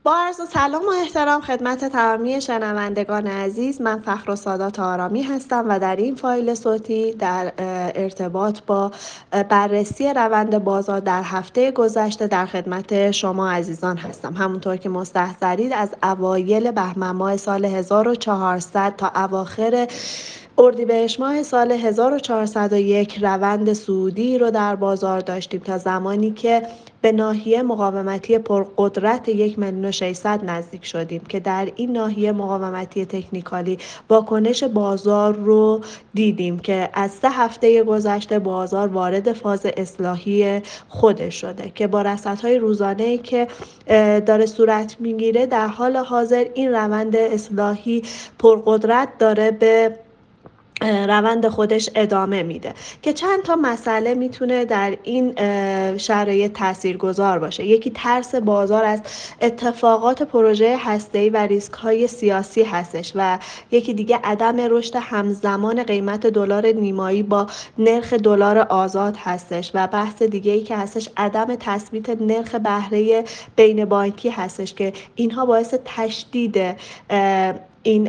با عرض سلام و احترام خدمت تمامی شنوندگان عزیز، من فخرالسادات آرامی هستم و در این فایل صوتی در ارتباط با بررسی روند بازار در هفته گذشته در خدمت شما عزیزان هستم. همونطور که مستحضرید از اوایل بهمن ماه سال 1400 تا اواخر اردیبهشت ماه سال 1401 روند صعودی رو در بازار داشتیم تا زمانی که به ناحیه مقاومتی پرقدرت 1,600,000 نزدیک شدیم که در این ناحیه مقاومتی تکنیکالی واکنش بازار رو دیدیم که از 3 هفته گذشته بازار وارد فاز اصلاحی خودش شده که با رصدهای روزانه‌ای که داره صورت میگیره در حال حاضر این روند اصلاحی پرقدرت داره به روند خودش ادامه میده که چند تا مسئله میتونه در این شرایط تاثیرگذار باشه. یکی ترس بازار از اتفاقات پروژه هسته‌ای و ریسک‌های سیاسی هستش و یکی دیگه عدم رشد همزمان قیمت دلار نیمایی با نرخ دلار آزاد هستش و بحث دیگه ای که هستش عدم تثبیت نرخ بهره بین بانکی هستش که اینها باعث تشدید این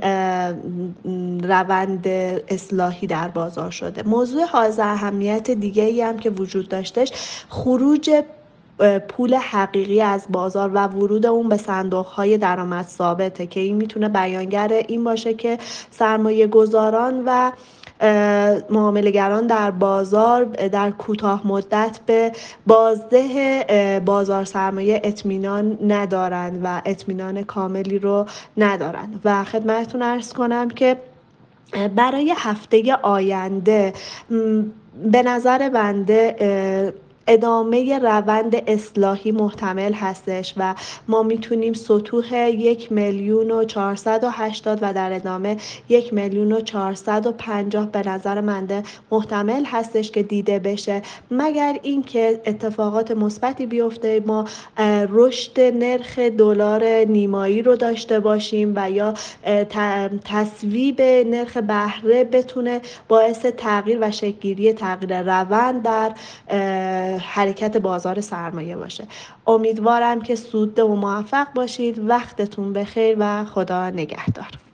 روند اصلاحی در بازار شده. موضوع حائز اهمیت دیگه ای هم که وجود داشتش خروج پول حقیقی از بازار و ورود اون به صندوق‌های درآمد ثابته که این میتونه بیانگر این باشه که سرمایه گذاران و معامله‌گران در بازار در کوتاه مدت به بازده بازار سرمایه اطمینان ندارند و اطمینان کاملی رو ندارند و خدمتتون عرض کنم که برای هفته آینده به نظر بنده ادامه روند اصلاحی محتمل هستش و ما میتونیم سطوح 1,480,000 و در ادامه 1,450,000 به نظر بنده محتمل هستش که دیده بشه، مگر اینکه اتفاقات مثبتی بیفته، ما رشد نرخ دلار نیمایی رو داشته باشیم و یا تصویب نرخ بهره بتونه باعث تغییر و شکل‌گیری تغییر روند در حرکت بازار سرمایه باشه. امیدوارم که سود و موفق باشید. وقتتون بخیر و خدا نگهدار.